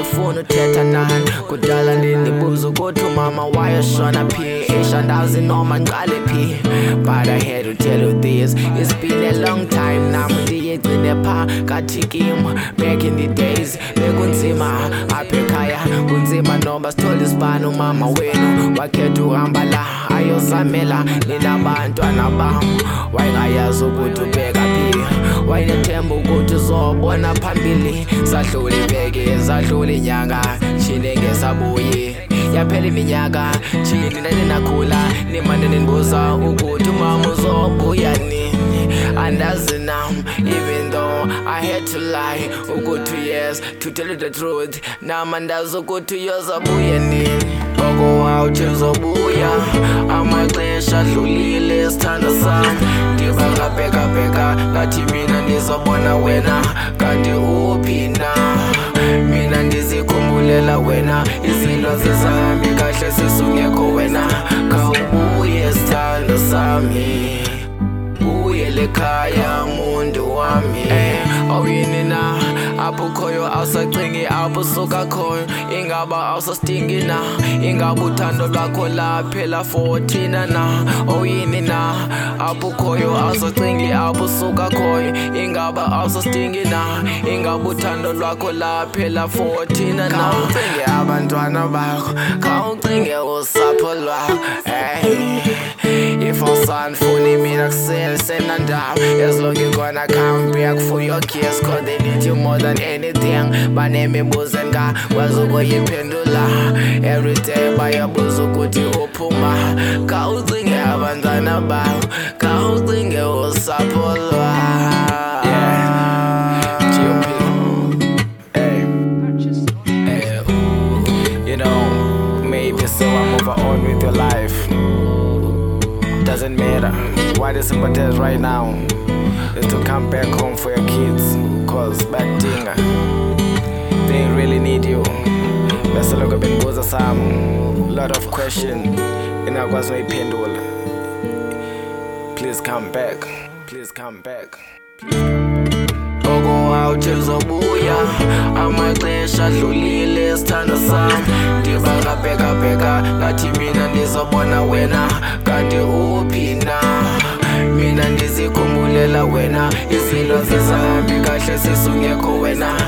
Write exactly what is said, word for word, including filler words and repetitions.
ufuna uthetha nani kudala ndindibuza ukuthi umama wayeshona phi eshandazi noma ngiqale phi. But I had to tell you this, it's been a long time nami ndiyegcine pha kaThikim. Back in the days bekunzima apha ekhaya, kunzima noma sithole isibani umama wenu wakhetha uhamba la ayozamela ninabantwana bam. Wayengayazi ukuthi ubheka phi, wayenethemba ukuthi uzobona phambili. Sadlula iveki sadlula inyanga shine ngesabuye, yaphela iminyaka shini naninakhula nimane nibuza ukuthi umama uzobuya nini. Andazi now, even though I had to lie ukuthi yes, to tell you the truth nami andazi ukuthi uyozabuya nini. Oko wawuthi uzobuya amaxesha adlulile sithanda sami, ndibangabhekabheka ngathi mina ndizobona wena kanti uphi na. Mina ndizikhumbulela wena izinto zizahambi kahle sesungekho wena. Khawubuye sithanda sami, buyele ekhaya muntu wami. Awuyini na apho ukhoyo awusacingi apho usuka khoyo, ingaba awusasidingi na, ingaba uthando lwakho laphela for thina na. Awuyini na apho ukhoyo awusacingi apho usuka khoyo, ingaba awusasidingi na, ingaba uthando lwakho laphela for thina na. Khawucinge abantwana bakho, khawucinge usapho lwakho. If awusanifuni mina kusele senandaba, as long you gonna come back for your kids, cause they need you more than anything. Banemibuzo engakwazi ukuyiphendula, every day bayabuza ukuthi uphuma. Khawucinge abantwana bakho, khawucinge usapho lwakho. You know, maybe so I move on with your life. Doesn't matter what is important right now is to come back home for your kids, cause back dinga they really need you. Bese lokho bengibuza some lot of question ingakwazi uyiphendula. Please come back, please come back, please come back. Oko wawuthi uzobuya amaxesha adlulile sithanda sami, ndibangabhekabheka ngathi mina ndizobona wena kanti uphi na. Mina ndizikhumbulela wena izinto zizahambi kahle sesungekho wena.